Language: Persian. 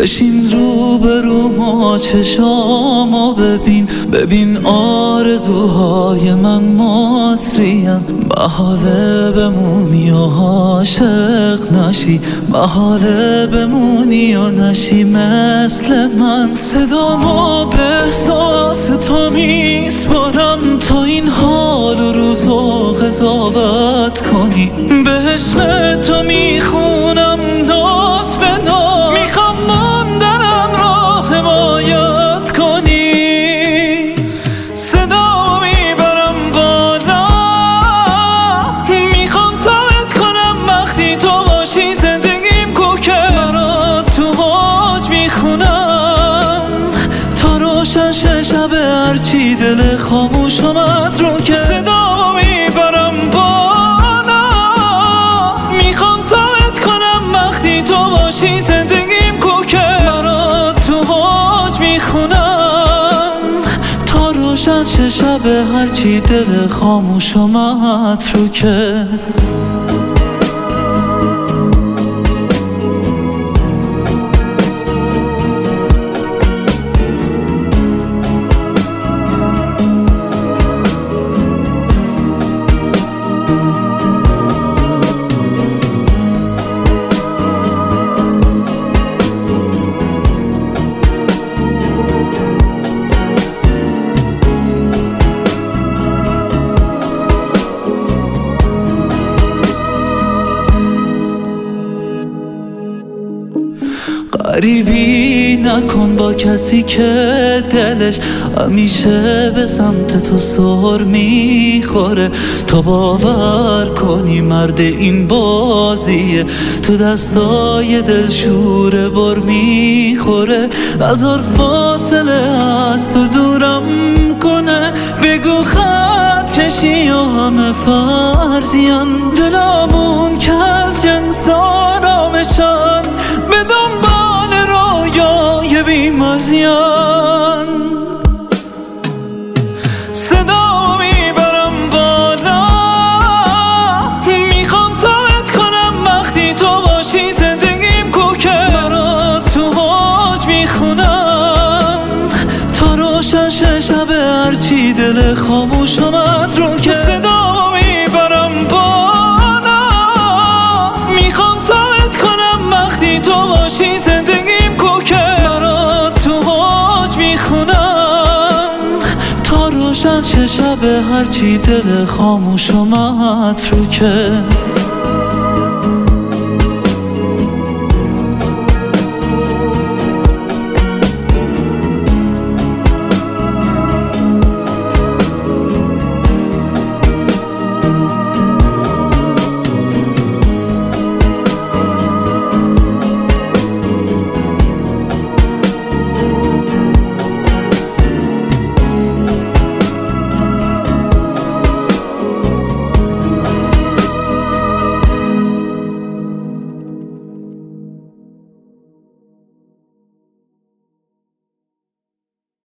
بشین رو به رو ما چشامو ببین آرزوهای من مصریم. محاله بمونی و عاشق نشی، محاله بمونی و نشی مثل من. صدامو به احساس تو میسپارم تا این حال و روزو قضاوت کنی. به عشق تو میخونم نوت به نوت، میخوام موندنم را حمایت کنی. صدا میبرم بالا، میخوام ثابت کنم وقتی تو باشی زندگیم کوکه. برات تو حاج میخونم تا روشن شه شب، هرچی دل خاموشمت رو که. صدا میبرم بالا، میخوام ثابت کنم وقتی تو باشی زندگیم کوکه. برات تو حاج میخونم تا روشن شه شب، هرچی دل خاموشمت رو که. غریبی نکن با کسی که دلش همیشه به سمت تو سر میخوره. تا باور کنی مرد این بازیه، تو دستای دل شوره بر میخوره. هزار فاصله از تو دورم کنه، بگو خط کشی و همه فرضیان. دلمون که از جنس آرامشان، به دنبال رویای بیمارزیان. صدا میبرم بالا، میخوام ثابت کنم وقتی تو باشی زندگیم کوکه. برات تو حاج میخونم تا روشن شه شب، هرچی دل خاموشمت رو که. صدا میبرم بالا، میخوام ثابت کنم وقتی تو باشی زندگیم کوکه. برات تو حاج میخونم تا روشن شه شب، هرچی دل خاموشمت رو که.